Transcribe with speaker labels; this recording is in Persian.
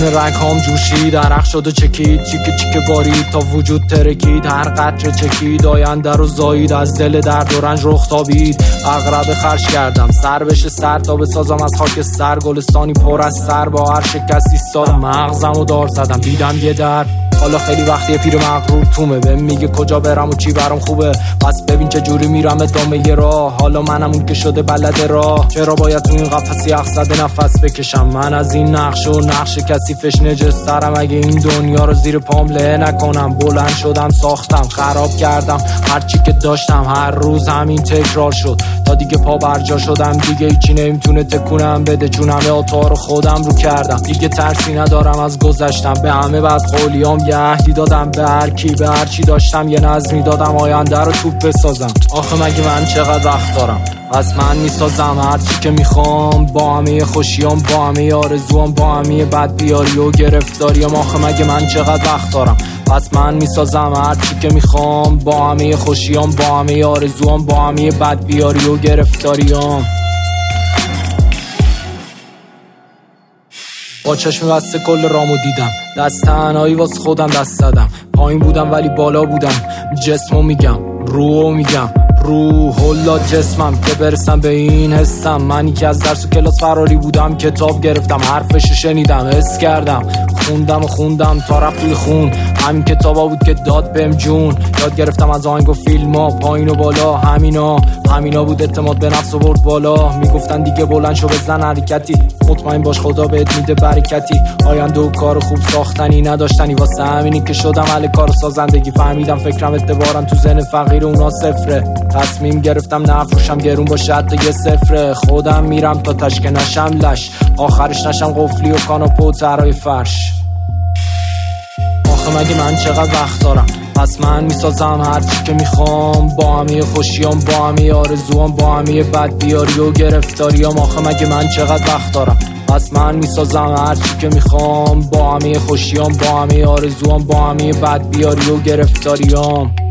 Speaker 1: رگ هم جوشید، عرق شد و چکید، چیک چیک بارید تا وجود ترکید، هر قطره چکید آینده رو زایید، از دل درد و رنج رخ تابید. اغرب خرج کردم سر بشه سر تا بسازم از خاک سر، گلستانی پر از سر با هر شکستی سال مغزم و دار زدم دیدم یه در. حالا خیلی وقتیه پیر مغرور تومه بهم میگه کجا برم و چی برام خوبه، پس ببین چه جوری میرم ادامه یه راه. حالا منم اون که شده بلد راه، چرا باید تو این قفس یخ زده نفس بکشم؟ من از این نقش و نقش کثیفش نجسترم، اگه این دنیا رو زیر پام له نکنم. بلند شدم ساختم خراب کردم هرچی که داشتم، هر روز همین تکرار شد تا دیگه پا برجا شدم. دیگه هیچی نمیتونه تکونم بده چون همه آتا رو خودم رو کردم. دیگه ترسی ندارم از گذشتم، به همه بعد قولیام یه عهدی دادم، به هر کی به هر چی داشتم یه نظمی دادم، آینده رو توپ بسازم. آخه مگه من چقدر وقت دارم؟ از من میسازم هر چی که میخوام، با همه خوشیام با همه آرزوام با همه بدبیاری و گرفتاریام. آخه مگه من چقدر وقت دارم؟ پس من میسازم هر چی که میخوام، با همه خوشیام با همه آرزوام با همه بدبیاری و گرفتاریام. با چشم بسته کل رامو دیدم، دست تنهایی واس خودم دست زدم. پایین بودم ولی بالا بودم، جسمو میگم روحو میگم، روح الله جسمم که برسم به این حسم. منی که از درس و کلاس فراری بودم، کتاب گرفتم حرفشو شنیدم حس کردم، خوندم تا رفت توی خون. همین کتابا بود که داد بهم جون، یاد گرفتم از آهنگ و فیلما، پایین و بالا همینا بود اعتماد به نفس و برد بالا. میگفتن دیگه بلند شو بزن حرکتی، مطمئن باش خدا بهت میده برکتی. آینده و کار خوب ساختنی نداشتنی، واسه همینی که شدم اهل کار و سازندگی. فهمیدم فکرم اعتبارم تو ذهن فقیر اونا صفره، تصمیم گرفتم نفروشم گرون باشه حتی یه صفره. خودم میرم تا تشکه نشم لش، آخرش نشم قفلی و کاناپه و طرای فرش. آخه مگه من چقدر وقت دارم؟ پس من میسازم هر چی که میخوام، با همه خوشیام با همه آرزوام با همه بدبیاری و گرفتاریام. آخه مگه من چقدر وقت دارم؟ پس من میسازم هر چی که میخوام، با همه خوشیام با همه آرزوام با همه بدبیاری و گرفتاریام.